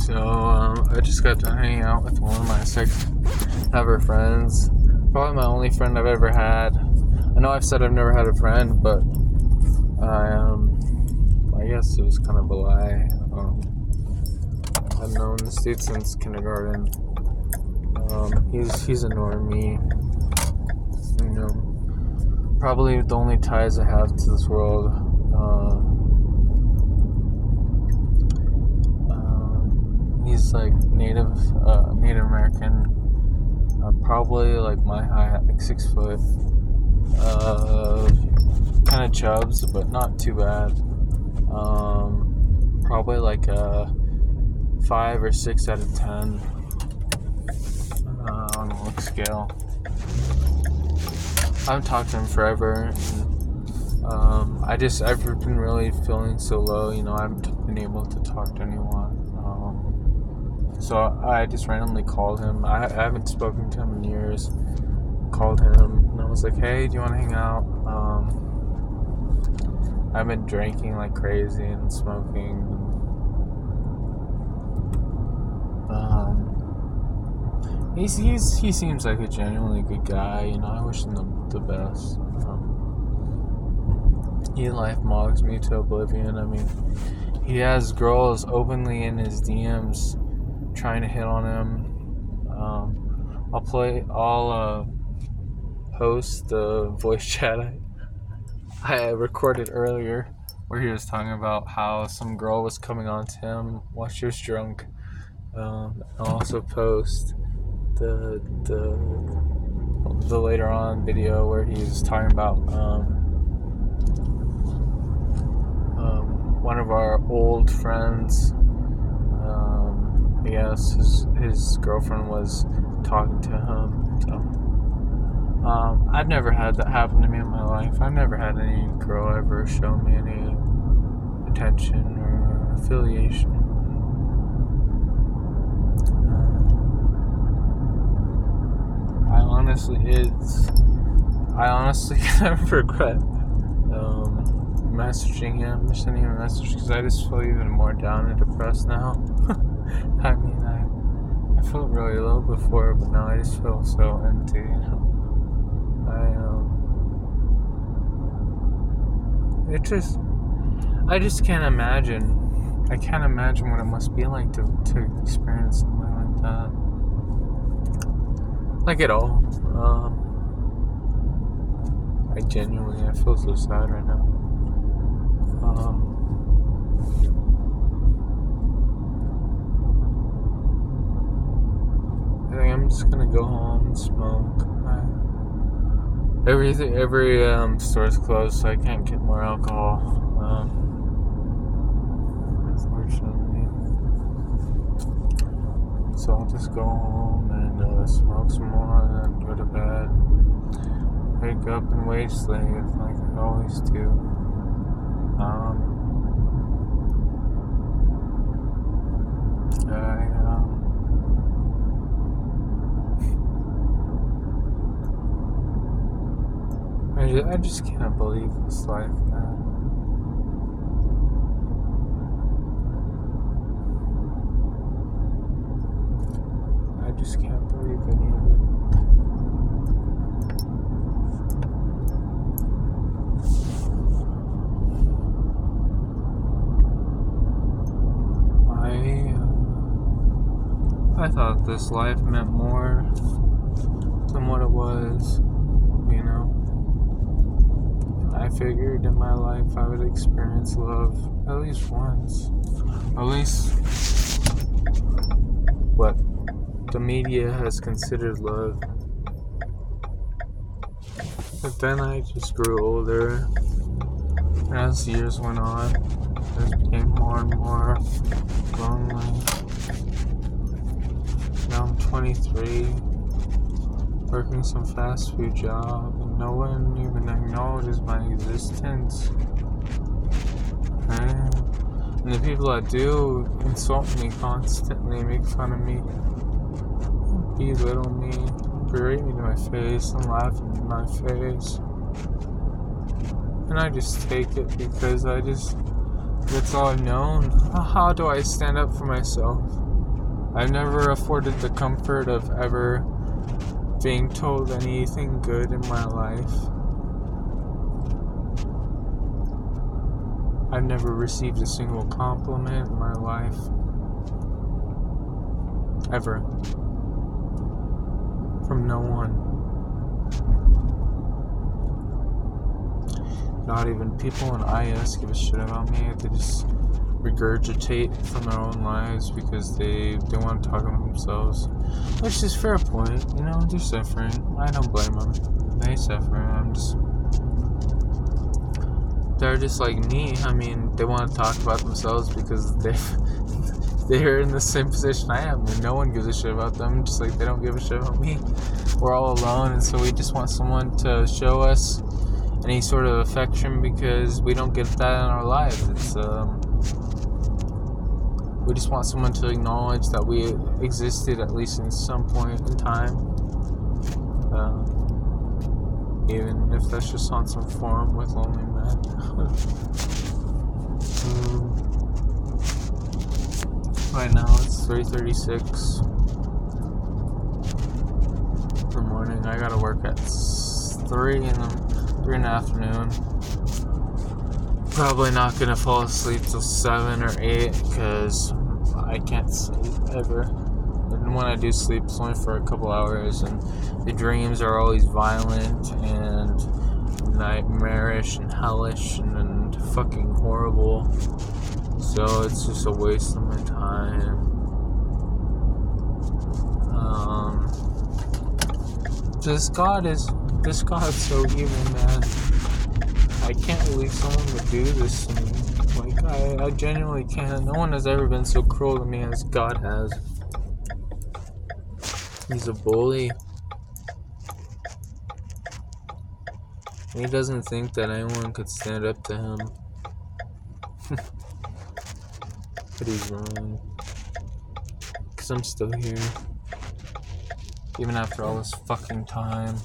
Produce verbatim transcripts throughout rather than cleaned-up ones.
So, um, I just got done hanging out with one of my sex ever friends. Probably my only friend I've ever had. I know I've said I've never had a friend, but I, um, I guess it was kind of a lie. Um, I've known this dude since kindergarten. Um, he's, he's a normie. You know, probably the only ties I have to this world. Uh, He's like Native, uh, Native American, uh, probably like my height, like six foot, uh, kind of chubs, but not too bad. Um, probably like a five or six out of ten uh, on the look scale. I haven't talked to him forever. And, um, I just I've been really feeling so low. You know, I haven't been able to talk to anyone. So I just randomly called him. I, I haven't spoken to him in years. Called him and I was like, "Hey, do you want to hang out?" Um, I've been drinking like crazy and smoking. Um, he's he's he seems like a genuinely good guy. You know, I wish him the, the best. Um, he life mogs me to oblivion. I mean, he has girls openly in his D Ms. Trying to hit on him. Um, I'll play. I'll uh, post the voice chat I, I recorded earlier, where he was talking about how some girl was coming on to him while she was drunk. Um, I'll also post the the the later on video where he was talking about um, um, one of our old friends. I guess his, his girlfriend was talking to him. So, um, I've never had that happen to me in my life. I've never had any girl ever show me any attention or affiliation. Uh, I honestly, it's. I honestly kind of regret um, messaging him, sending him a message, because I just feel even more down and depressed now. I mean, I I felt really low before, but now I just feel so empty. You know? I um, it just, I just can't imagine. I can't imagine what it must be like to to experience something like that. Like at all. Um, I genuinely, I feel so sad right now. Um. I'm just gonna go home and smoke. I, everything, every um, store's closed, so I can't get more alcohol. Um, unfortunately, so I'll just go home and uh, smoke some more, and then go to bed. Wake up and wage slave like I always do. Um, I. Um, I just, I just can't believe this life, man. I just can't believe any of it. I, uh, I thought this life meant more than what it was, you know? I figured in my life I would experience love at least once. At least what the media has considered love. But then I just grew older. And as the years went on, I just became more and more lonely. Now I'm twenty-three. Working some fast food job, and no one even acknowledges my existence. And, and the people that do insult me constantly, make fun of me, belittle me, berate me to my face, and laugh in my face. And I just take it because I just, that's all I've known. How do I stand up for myself? I've never afforded the comfort of ever being told anything good in my life. I've never received a single compliment in my life. Ever. From no one. Not even people in I S give a shit about me. They just regurgitate from their own lives because they, they want to talk about themselves. Which is fair point. You know, they're suffering. I don't blame them. They suffer. I'm just... They're just like me. I mean, they want to talk about themselves because they've, they're in the same position I am. And no one gives a shit about them, just like they don't give a shit about me. We're all alone, and so we just want someone to show us any sort of affection because we don't get that in our lives. It's um, we just want someone to acknowledge that we existed at least in some point in time. Uh, even if that's just on some forum with lonely men. um, right now it's three thirty-six in the morning. I gotta work at three in the three in the afternoon. Probably not gonna fall asleep till seven or eight because I can't sleep ever. And when I do sleep, it's only for a couple hours, and the dreams are always violent and nightmarish and hellish and, and fucking horrible. So it's just a waste of my time. Um, this God is this God's so evil, man. I can't believe someone would do this to me. Like, I, I genuinely can't. No one has ever been so cruel to me as God has. He's a bully. He doesn't think that anyone could stand up to him. But he's wrong. Because I'm still here. Even after all this fucking time.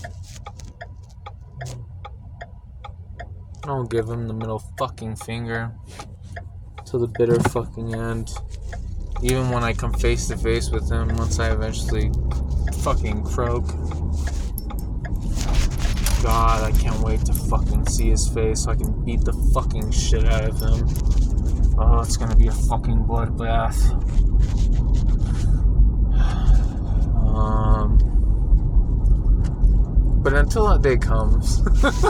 I don't give him the middle fucking finger. Till the bitter fucking end. Even when I come face to face with him, once I eventually fucking croak. God, I can't wait to fucking see his face so I can beat the fucking shit out of him. Oh, it's gonna be a fucking bloodbath. Um, but until that day comes,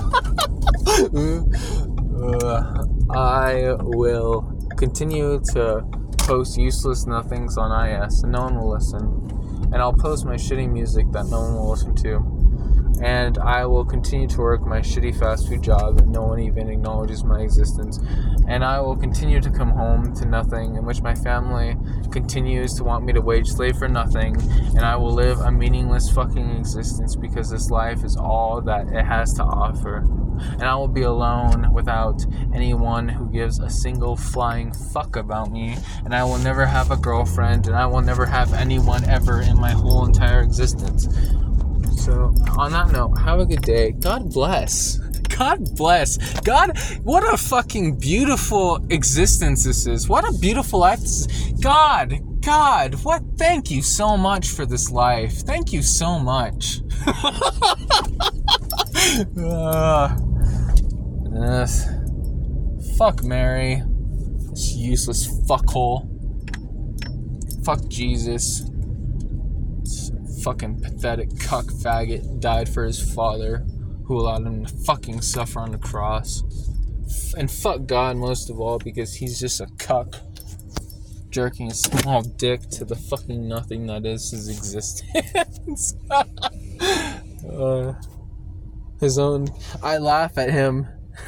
uh, I will continue to post useless nothings on I S, and no one will listen. And I'll post my shitty music that no one will listen to. And I will continue to work my shitty fast food job and no one even acknowledges my existence. And I will continue to come home to nothing, in which my family continues to want me to wage slave for nothing. And I will live a meaningless fucking existence because this life is all that it has to offer. And I will be alone without anyone who gives a single flying fuck about me. And I will never have a girlfriend, and I will never have anyone ever in my whole entire existence. So, on that note, have a good day. God bless. God bless. God, what a fucking beautiful existence this is. What a beautiful life this is. God, God, what? Thank you so much for this life. Thank you so much. uh, uh, fuck Mary. This useless fuckhole. Fuck Jesus. Fucking pathetic cuck faggot died for his father, who allowed him to fucking suffer on the cross. And fuck God most of all, because he's just a cuck jerking a small dick to the fucking nothing that is his existence. uh, his own. I laugh at him.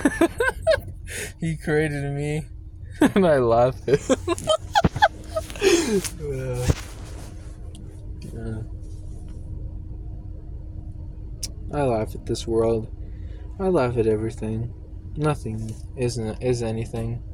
He created me, and I laugh at him. uh, uh. I laugh at this world. I laugh at everything. Nothing isn't is anything.